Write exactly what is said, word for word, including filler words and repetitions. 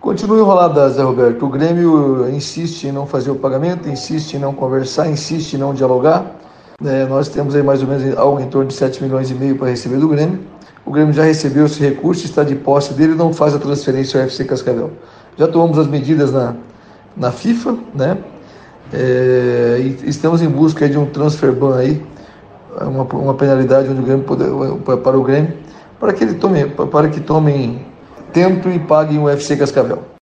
Continua enrolada, Zé Roberto. O Grêmio insiste em não fazer o pagamento, insiste em não conversar, insiste em não dialogar. É, nós temos aí mais ou menos algo em torno de sete milhões e meio para receber do Grêmio. O Grêmio já recebeu esse recurso, está de posse dele e não faz a transferência ao F C Cascavel. Já tomamos as medidas na, na FIFA, né? É, e estamos em busca de um transfer ban aí, uma, uma penalidade onde o Grêmio poder, para o Grêmio, para que ele tome, para que tomem tento e paguem o F C Cascavel.